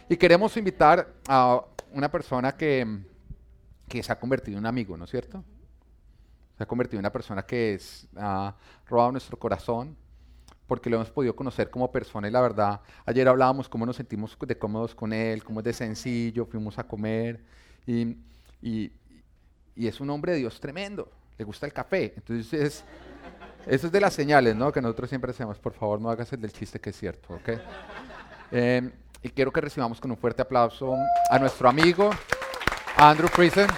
Y queremos invitar a una persona que se ha convertido en un amigo, ¿no es cierto? Se ha convertido en una persona ha robado nuestro corazón porque lo hemos podido conocer como persona y la verdad, ayer hablábamos cómo nos sentimos de cómodos con él, cómo es de sencillo, fuimos a comer y, y- y es un hombre de Dios tremendo, le gusta el café, entonces eso es de las señales, ¿no? Que nosotros siempre hacemos, por favor no hagas el del chiste que es cierto, ¿ok? Y quiero que recibamos con un fuerte aplauso a nuestro amigo Andrew Friesen.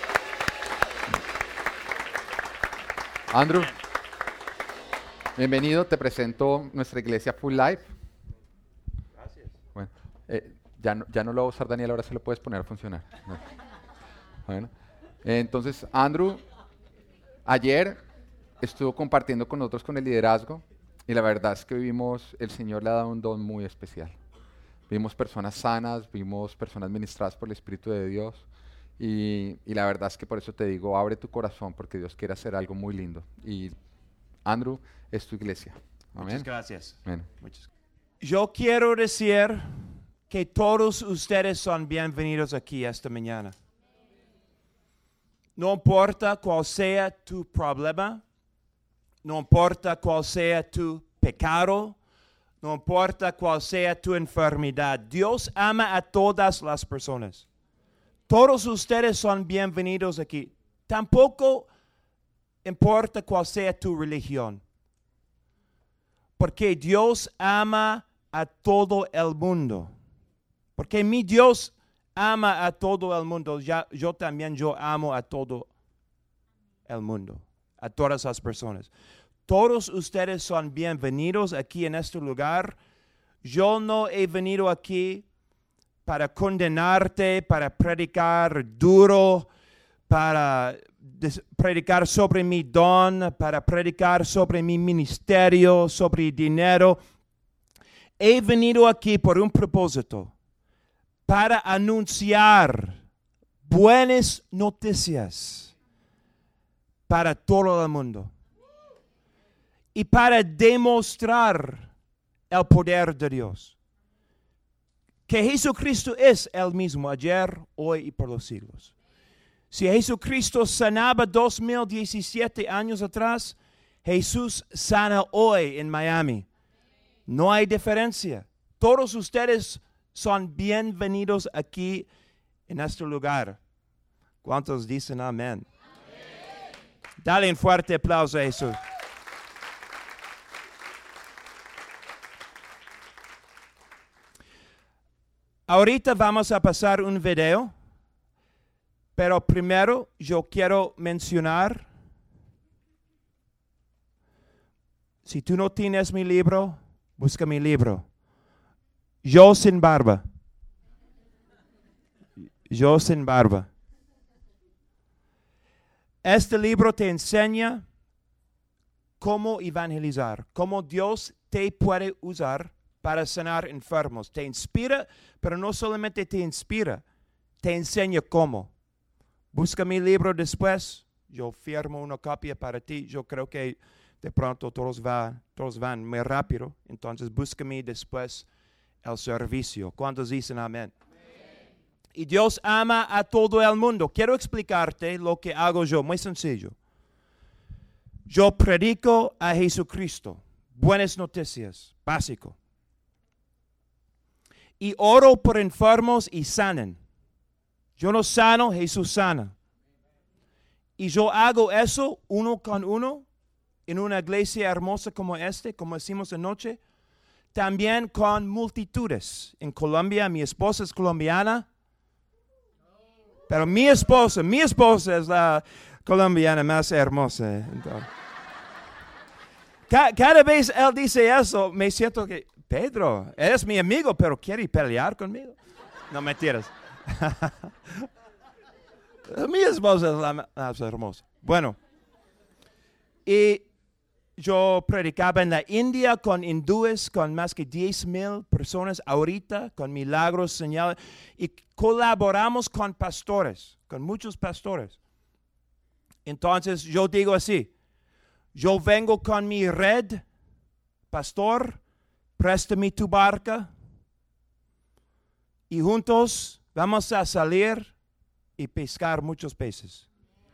Andrew, bienvenido, te presento nuestra iglesia Full Life. Gracias. Bueno, ya no lo va a usar Daniel, ahora se lo puedes poner a funcionar. No. Bueno, entonces Andrew ayer estuvo compartiendo con nosotros con el liderazgo y la verdad es que el Señor le ha dado un don muy especial. Vimos personas sanas, vimos personas ministradas por el Espíritu de Dios y la verdad es que por eso te digo, abre tu corazón porque Dios quiere hacer algo muy lindo. Y Andrew, es tu iglesia. Muchas Amén. gracias. Amén. Yo quiero decir que todos ustedes son bienvenidos aquí esta mañana. No importa cuál sea tu problema, no importa cuál sea tu pecado, no importa cuál sea tu enfermedad, Dios ama a todas las personas. Todos ustedes son bienvenidos aquí. Tampoco importa cuál sea tu religión. Porque Dios ama a todo el mundo. Porque mi Dios ama a todo el mundo. Yo también amo a todo el mundo. A todas las personas. Todos ustedes son bienvenidos aquí en este lugar. Yo no he venido aquí para condenarte, para predicar duro, para predicar sobre mi don, para predicar sobre mi ministerio, sobre dinero. He venido aquí por un propósito, para anunciar buenas noticias para todo el mundo y para demostrar el poder de Dios. Que Jesucristo es el mismo ayer, hoy y por los siglos. Si Jesucristo sanaba 2017 años atrás, Jesús sana hoy en Miami. No hay diferencia. Todos ustedes son bienvenidos aquí en este lugar. ¿Cuántos dicen amén? Dale un fuerte aplauso a Jesús. Ahorita vamos a pasar un video. Pero primero yo quiero mencionar, si tú no tienes mi libro, busca mi libro. Yo sin barba. Yo sin barba. Este libro te enseña cómo evangelizar, cómo Dios te puede usar para sanar enfermos. Te inspira, pero no solamente te inspira, te enseña cómo. Busca mi libro después, yo firmo una copia para ti. Yo creo que de pronto todos van muy rápido. Entonces búscame después el servicio. ¿Cuántos dicen amén? Y Dios ama a todo el mundo. Quiero explicarte lo que hago yo, muy sencillo. Yo predico a Jesucristo. Buenas noticias, básico. Y oro por enfermos y sanen. Yo no sano, Jesús sana. Y yo hago eso uno con uno en una iglesia hermosa como como decimos anoche. También con multitudes. En Colombia, mi esposa es colombiana. Pero mi esposa es la colombiana más hermosa. Entonces, cada vez él dice eso, me siento que, Pedro, eres mi amigo, pero ¿quieres pelear conmigo? No, mentiras. Mi esposa es la más hermosa. Bueno, y yo predicaba en la India con hindúes, con más que 10,000 personas ahorita, con milagros, señales, y colaboramos con pastores, con muchos pastores. Entonces yo digo así, yo vengo con mi red, pastor, préstame tu barca, Y juntos vamos a salir y pescar muchos peces.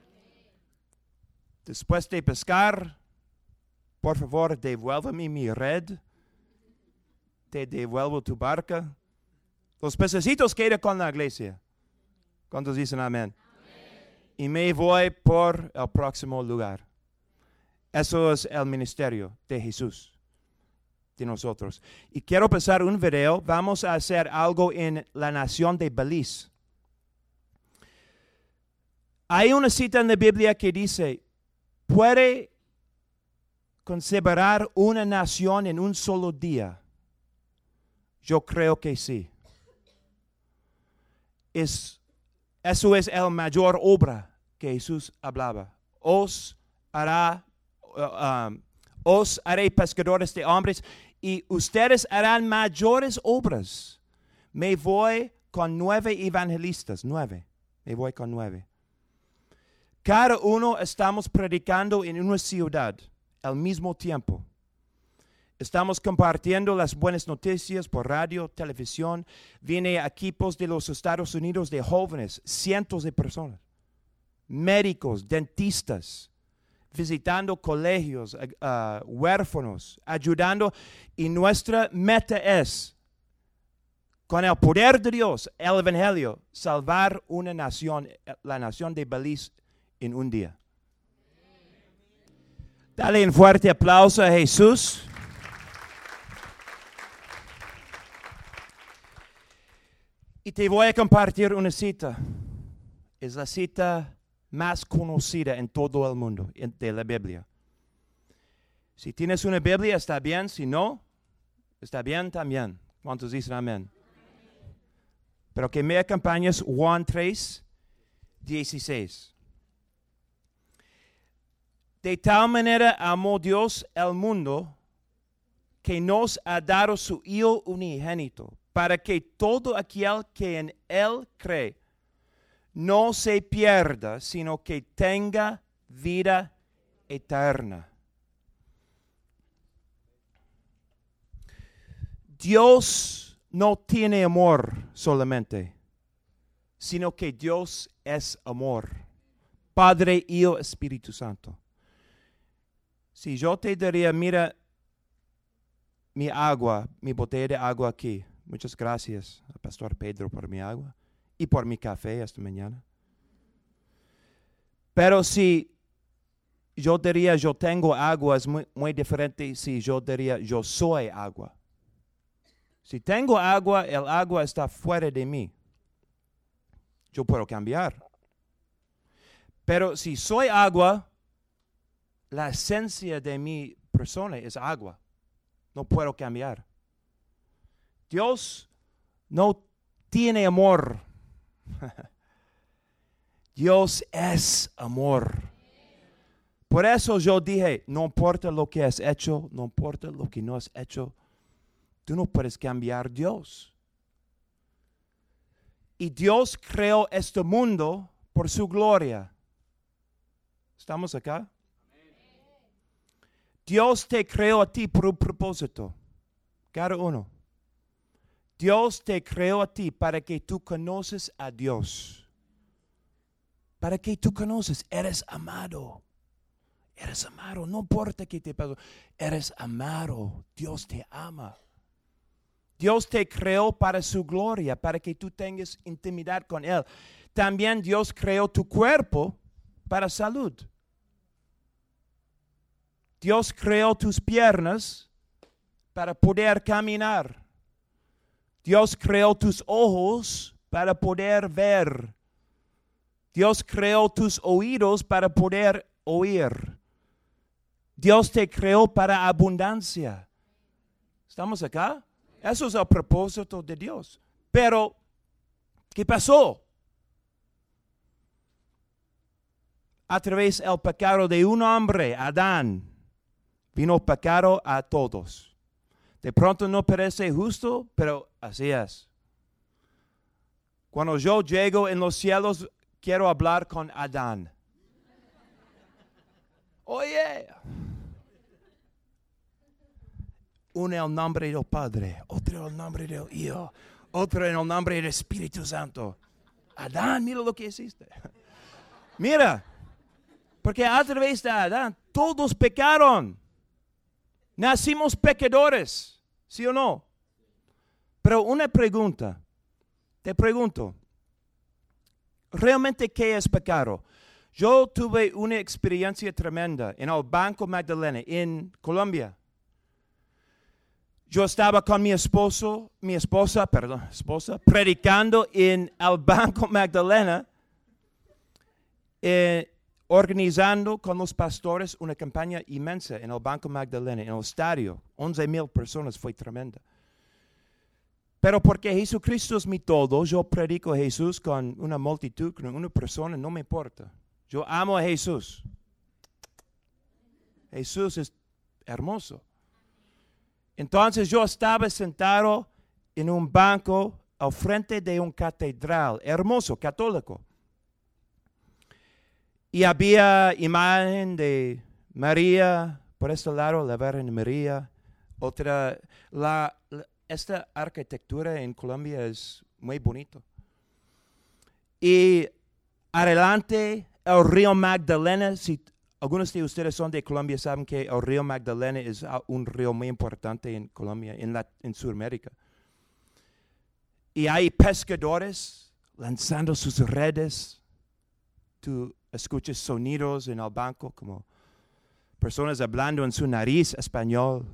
Después de pescar, por favor, devuélveme mi red. Te devuelvo tu barca. Los pececitos quedan con la iglesia. ¿Cuántos dicen amén? Y me voy por el próximo lugar. Eso es el ministerio de Jesús, de nosotros. Y quiero pasar un video. Vamos a hacer algo en la nación de Belice. Hay una cita en la Biblia que dice, ¿puede considerar una nación en un solo día? Yo creo que sí. Eso es la mayor obra que Jesús hablaba. Os haré pescadores de hombres y ustedes harán mayores obras. Me voy con 9 evangelistas, 9. Me voy con 9. Cada uno estamos predicando en una ciudad al mismo tiempo. Estamos compartiendo las buenas noticias por radio, televisión. Vienen equipos de los Estados Unidos de jóvenes, cientos de personas. Médicos, dentistas, visitando colegios, huérfanos, ayudando. Y nuestra meta es, con el poder de Dios, el Evangelio, salvar una nación, la nación de Belice, en un día. Dale un fuerte aplauso a Jesús. Y te voy a compartir una cita. Es la cita más conocida en todo el mundo de la Biblia. Si tienes una Biblia, está bien. Si no, está bien también. ¿Cuántos dicen amén? Pero que me acompañes Juan 3, 16. De tal manera amó Dios el mundo que nos ha dado su Hijo unigénito, para que todo aquel que en Él cree no se pierda, sino que tenga vida eterna. Dios no tiene amor solamente, sino que Dios es amor. Padre, Hijo, Espíritu Santo. Si yo te diría, mira, mi agua, mi botella de agua aquí. Muchas gracias al Pastor Pedro por mi agua y por mi café esta mañana. Pero si yo diría yo tengo agua, es muy diferente si yo diría yo soy agua. Si tengo agua, el agua está fuera de mí. Yo puedo cambiar. Pero si soy agua, la esencia de mi persona es agua. No puedo cambiar. Dios no tiene amor. Dios es amor. Por eso yo dije, no importa lo que has hecho, no importa lo que no has hecho, tú no puedes cambiar a Dios. Y Dios creó este mundo por su gloria. ¿Estamos acá? Dios te creó a ti por un propósito. Cada uno. Dios te creó a ti para que tú conoces a Dios. Para que tú conoces, eres amado. Eres amado, no importa qué te pase. Eres amado, Dios te ama. Dios te creó para su gloria, para que tú tengas intimidad con Él. También Dios creó tu cuerpo para salud. Dios creó tus piernas para poder caminar. Dios creó tus ojos para poder ver. Dios creó tus oídos para poder oír. Dios te creó para abundancia. ¿Estamos acá? Eso es el propósito de Dios. Pero, ¿qué pasó? A través del pecado de un hombre, Adán, vino pecado a todos. De pronto no parece justo, pero así es. Cuando yo llego en los cielos, quiero hablar con Adán. Oye. Uno el nombre del Padre, otro el nombre del Hijo, Otro en el nombre del Espíritu Santo. Adán, mira lo que hiciste. Mira, porque a través de Adán todos pecaron. Nacimos pecadores, ¿sí o no? Pero una pregunta, te pregunto, ¿realmente qué es pecado? Yo tuve una experiencia tremenda en el Banco Magdalena, en Colombia. Yo estaba con mi esposa, predicando en el Banco Magdalena, organizando con los pastores una campaña inmensa en el Banco Magdalena, en el estadio. 11,000 personas, fue tremenda. Pero porque Jesucristo es mi todo, yo predico a Jesús con una multitud, con una persona, no me importa. Yo amo a Jesús. Jesús es hermoso. Entonces yo estaba sentado en un banco al frente de un catedral, hermoso, católico. Y había imagen de María, por este lado la Virgen María. Otra, esta arquitectura en Colombia es muy bonito. Y adelante el río Magdalena, si algunos de ustedes son de Colombia, saben que el río Magdalena es un río muy importante en Colombia, en Sudamérica. Y hay pescadores lanzando sus redes. Tú escuchas sonidos en el banco como personas hablando en su nariz español.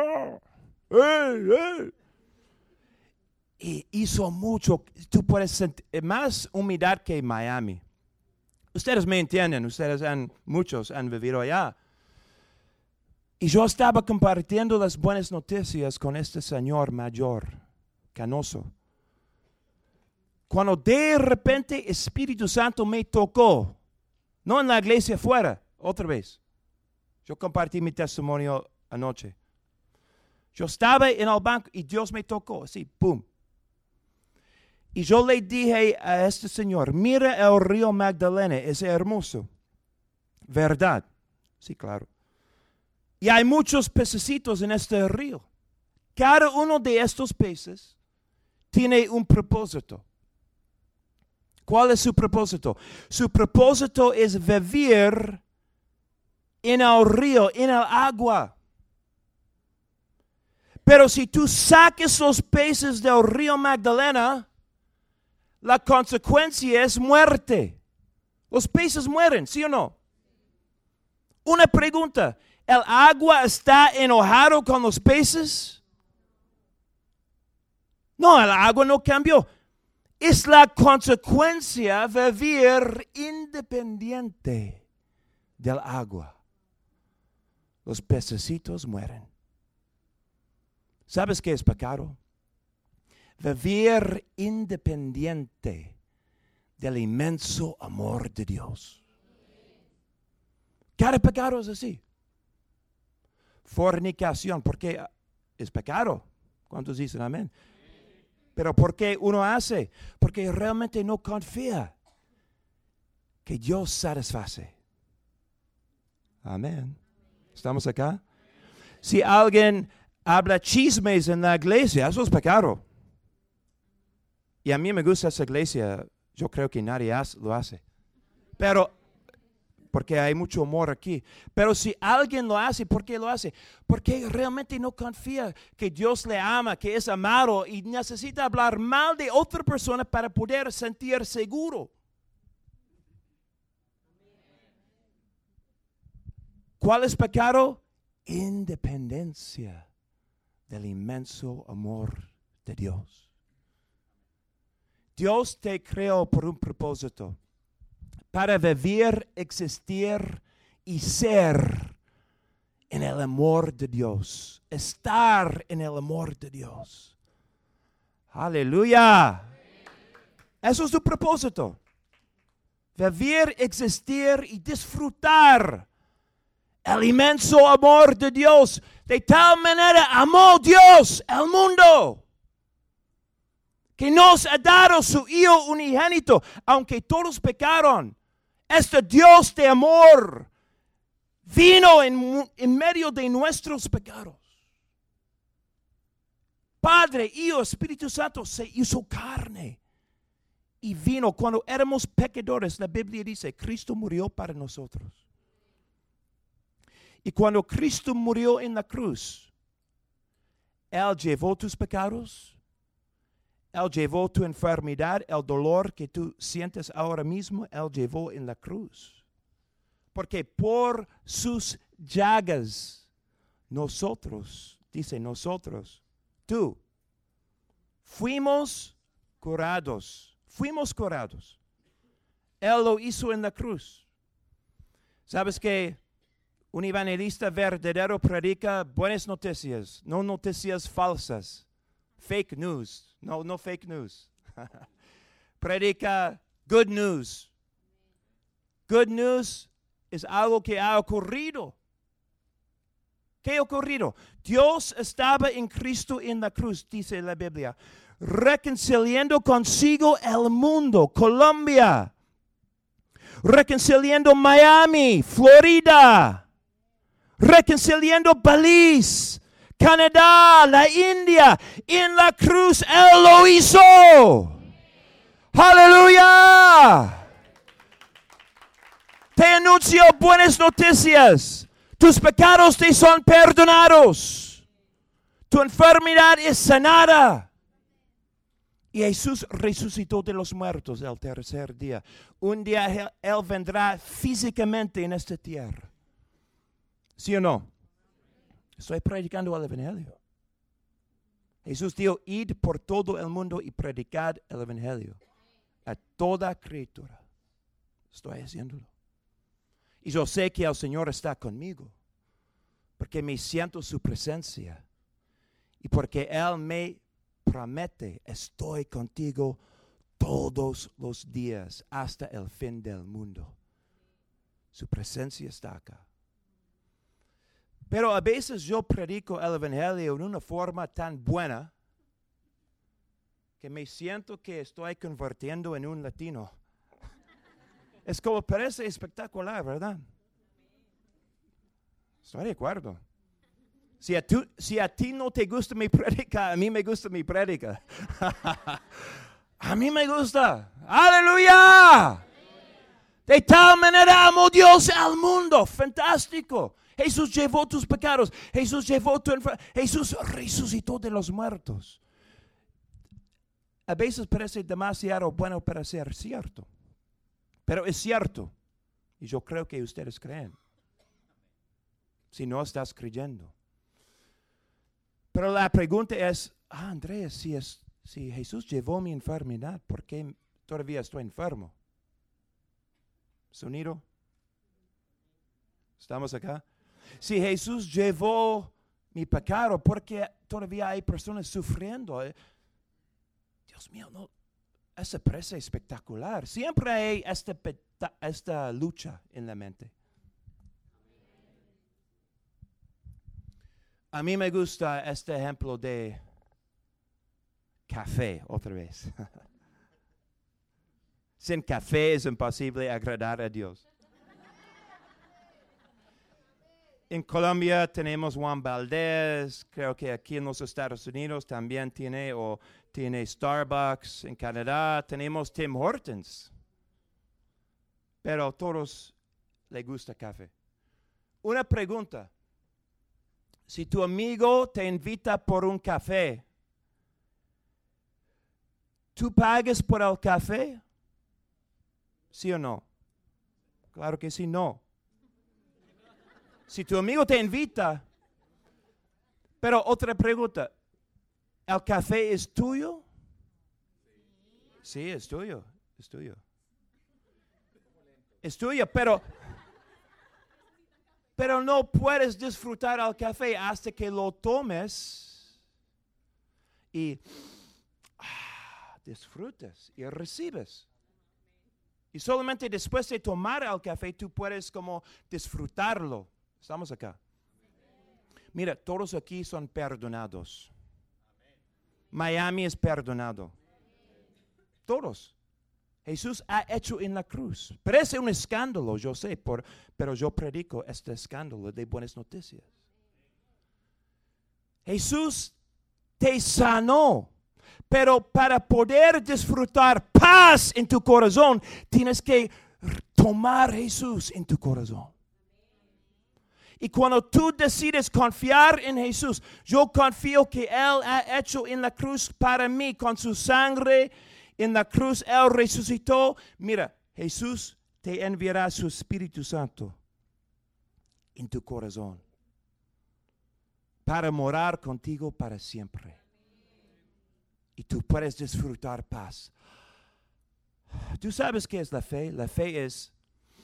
Y hizo mucho. Tú puedes sentir más humedad que Miami. Ustedes me entienden, muchos han vivido allá. Y yo estaba compartiendo las buenas noticias con este señor mayor, canoso. Cuando de repente Espíritu Santo me tocó, no en la iglesia afuera, otra vez. Yo compartí mi testimonio anoche. Yo estaba en el banco y Dios me tocó, así, pum. Y yo le dije a este señor, mira el río Magdalena, es hermoso. ¿Verdad? Sí, claro. Y hay muchos pececitos en este río. Cada uno de estos peces tiene un propósito. ¿Cuál es su propósito? Su propósito es vivir en el río, en el agua. Pero si tú saques los peces del río Magdalena, la consecuencia es muerte. Los peces mueren, ¿sí o no? Una pregunta, ¿el agua está enojado con los peces? No, el agua no cambió. Es la consecuencia vivir independiente del agua. Los pececitos mueren. ¿Sabes qué es pecado? Vivir independiente del inmenso amor de Dios. Cada pecado es así. Fornicación, porque es pecado. ¿Cuántos dicen amén? Pero ¿por qué uno hace? Porque realmente no confía que Dios satisface. Amén. ¿Estamos acá? Si alguien habla chismes en la iglesia, eso es pecado. Y a mí me gusta esa iglesia. Yo creo que nadie lo hace. Pero, porque hay mucho amor aquí. Pero si alguien lo hace, ¿por qué lo hace? Porque realmente no confía que Dios le ama, que es amado y necesita hablar mal de otra persona para poder sentir seguro. ¿Cuál es pecado? Independencia del inmenso amor de Dios. Dios te creó por un propósito, para vivir, existir y ser en el amor de Dios, estar en el amor de Dios. Aleluya. Eso es tu propósito. Vivir, existir y disfrutar el inmenso amor de Dios. De tal manera amó Dios el mundo, que nos ha dado su Hijo unigénito, aunque todos pecaron. Este Dios de amor vino en medio de nuestros pecados. Padre, Hijo, Espíritu Santo se hizo carne y vino cuando éramos pecadores. La Biblia dice, Cristo murió para nosotros. Y cuando Cristo murió en la cruz, Él llevó tus pecados, Él llevó tu enfermedad, el dolor que tú sientes ahora mismo, Él llevó en la cruz. Porque por sus llagas, nosotros, dice nosotros, tú, fuimos curados. Fuimos curados. Él lo hizo en la cruz. ¿Sabes que un evangelista verdadero predica buenas noticias, no noticias falsas? Fake news. No fake news. Predica good news. Good news es algo que ha ocurrido. ¿Qué ha ocurrido? Dios estaba en Cristo en la cruz, dice la Biblia, reconciliando consigo el mundo, Colombia, reconciliando Miami, Florida, reconciliando Belice, Canadá, la India. En la cruz Él lo hizo. ¡Aleluya! Te anuncio buenas noticias. Tus pecados te son perdonados. Tu enfermedad es sanada. Y Jesús resucitó de los muertos el tercer día. Un día Él vendrá físicamente en esta tierra. ¿Sí o no? Estoy predicando el Evangelio. Jesús dijo, id por todo el mundo y predicad el Evangelio a toda criatura. Estoy haciéndolo. Y yo sé que el Señor está conmigo, porque me siento su presencia y porque Él me promete, estoy contigo todos los días hasta el fin del mundo. Su presencia está acá. Pero a veces yo predico el Evangelio en una forma tan buena que me siento que estoy convirtiendo en un latino. Es como parece espectacular, ¿verdad? Estoy de acuerdo. Si a ti no te gusta mi prédica, a mí me gusta mi prédica. A mí me gusta. ¡Aleluya! De tal manera amó Dios al mundo. Fantástico. Jesús llevó tus pecados. Jesús llevó tu enfermedad. Jesús resucitó de los muertos. A veces parece demasiado bueno para ser cierto. Pero es cierto. Y yo creo que ustedes creen. Si no estás creyendo. Pero la pregunta es, Andrés, si Jesús llevó mi enfermedad, ¿por qué todavía estoy enfermo? ¿Sonido? ¿Estamos acá? Si Jesús llevó mi pecado, ¿por qué todavía hay personas sufriendo? Dios mío, no. Esa presa es espectacular. Siempre hay esta lucha en la mente. A mí me gusta este ejemplo de café, otra vez. Sin café es imposible agradar a Dios. En Colombia tenemos Juan Valdez, creo que aquí en los Estados Unidos también tiene Starbucks, en Canadá tenemos Tim Hortons. Pero a todos les gusta café. Una pregunta. Si tu amigo te invita por un café, ¿tú pagas por el café? ¿Sí o no? Claro que sí, no. Si tu amigo te invita, pero otra pregunta, ¿el café es tuyo? Sí, es tuyo, es tuyo. Es tuyo, pero no puedes disfrutar el café hasta que lo tomes y disfrutas y recibes. Y solamente después de tomar el café tú puedes como disfrutarlo. Estamos acá. Mira, todos aquí son perdonados. Miami es perdonado. Todos. Jesús ha hecho en la cruz. Parece un escándalo, yo sé, pero yo predico este escándalo de buenas noticias. Jesús te sanó. Pero para poder disfrutar paz en tu corazón, tienes que tomar a Jesús en tu corazón. Y cuando tú decides confiar en Jesús, yo confío que Él ha hecho en la cruz para mí, con su sangre en la cruz, Él resucitó. Mira, Jesús te enviará su Espíritu Santo en tu corazón para morar contigo para siempre. Y tú puedes disfrutar paz. ¿Tú sabes qué es la fe? La fe es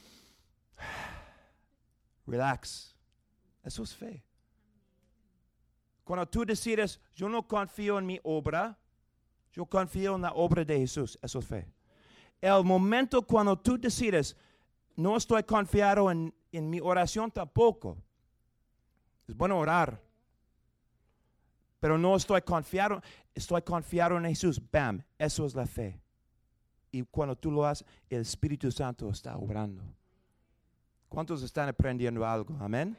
relax. Eso es fe. Cuando tú decides, yo no confío en mi obra, yo confío en la obra de Jesús. Eso es fe. El momento cuando tú decides, no estoy confiado en mi oración tampoco. Es bueno orar. Pero no estoy confiado en Jesús. Bam, eso es la fe. Y cuando tú lo haces, el Espíritu Santo está obrando. ¿Cuántos están aprendiendo algo? Amén.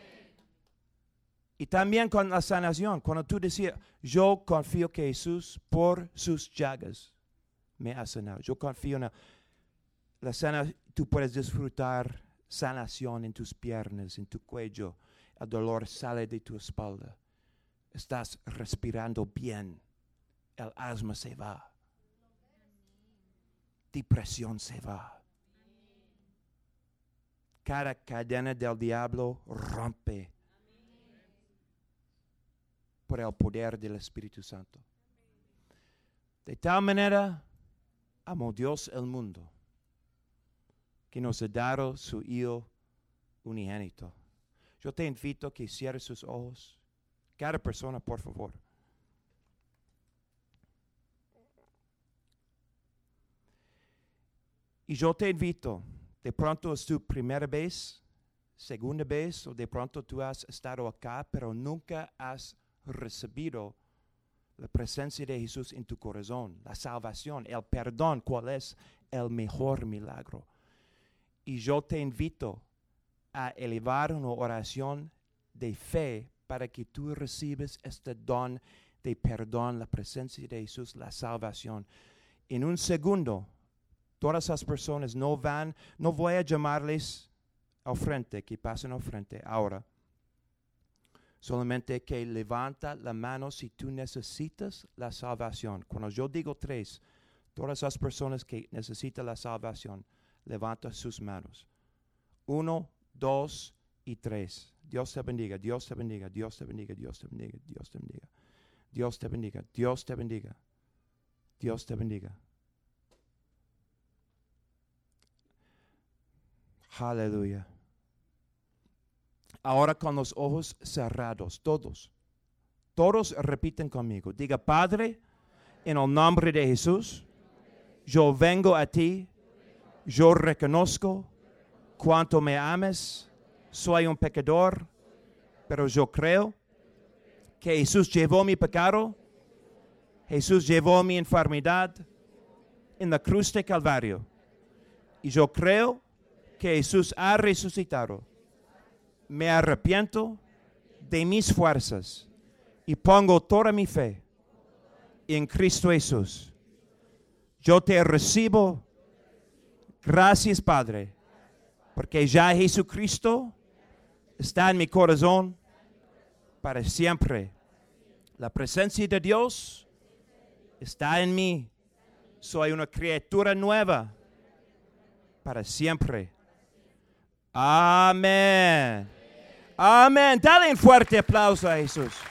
Y también con la sanación. Cuando tú decías, yo confío que Jesús por sus llagas me ha sanado. Yo confío en la sanación. Tú puedes disfrutar sanación en tus piernas, en tu cuello. El dolor sale de tu espalda. Estás respirando bien. El asma se va. Depresión se va. Cada cadena del diablo rompe por el poder del Espíritu Santo. De tal manera amó Dios el mundo que nos ha dado su Hijo unigénito. Yo te invito a que cierres sus ojos. Cada persona, por favor. Y yo te invito, de pronto es tu primera vez, segunda vez, o de pronto tú has estado acá, pero nunca has recibido la presencia de Jesús en tu corazón, la salvación, el perdón, cuál es el mejor milagro. Y yo te invito a elevar una oración de fe para que tú recibes este don de perdón, la presencia de Jesús, la salvación. En un segundo, todas esas personas no voy a llamarles al frente, que pasen al frente ahora. Solamente que levanta la mano si tú necesitas la salvación. Cuando yo digo 3, todas esas personas que necesitan la salvación, levanta sus manos. 1, 2 y 3. Dios te bendiga, Dios te bendiga, Dios te bendiga, Dios te bendiga, Dios te bendiga. Dios te bendiga, Dios te bendiga, Dios te bendiga. Aleluya. Ahora con los ojos cerrados, todos repiten conmigo. Diga, Padre, en el nombre de Jesús, yo vengo a ti, yo reconozco cuánto me ames, soy un pecador, pero yo creo que Jesús llevó mi pecado, Jesús llevó mi enfermedad en la cruz de Calvario. Y yo creo que Jesús ha resucitado. Me arrepiento de mis fuerzas y pongo toda mi fe en Cristo Jesús. Yo te recibo. Gracias, Padre, porque ya Jesucristo está en mi corazón para siempre. La presencia de Dios está en mí. Soy una criatura nueva para siempre. Amén. Amén. Dale un fuerte aplauso a Jesús.